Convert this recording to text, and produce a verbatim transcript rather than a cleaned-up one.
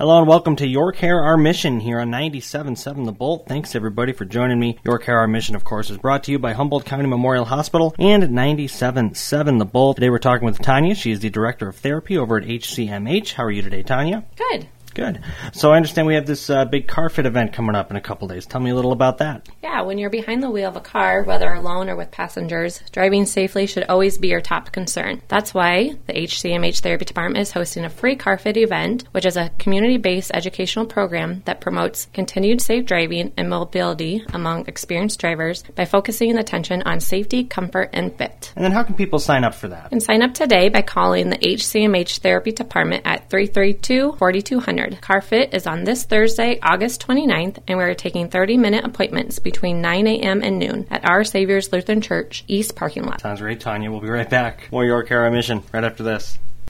Hello and welcome to Your Care, Our Mission here on ninety-seven point seven The Bolt. Thanks everybody for joining me. Your Care, Our Mission, of course, is brought to you by Humboldt County Memorial Hospital and ninety-seven point seven The Bolt. Today we're talking with Tanya. She is the Director of Therapy over at H C M H. How are you today, Tanya? Good. Good. So I understand we have this uh, big car fit event coming up in a couple days. Tell me a little about that. Yeah, when you're behind the wheel of a car, whether alone or with passengers, driving safely should always be your top concern. That's why the H C M H Therapy Department is hosting a free car fit event, which is a community-based educational program that promotes continued safe driving and mobility among experienced drivers by focusing attention on safety, comfort, and fit. And then how can people sign up for that? You can sign up today by calling the H C M H Therapy Department at three three two, four two zero zero. Car Fit is on this Thursday, August twenty-ninth, and we're taking thirty-minute appointments between nine a.m. and noon at Our Savior's Lutheran Church East parking lot. Sounds great, Tanya. We'll be right back. More Your Care, Our Mission right after this.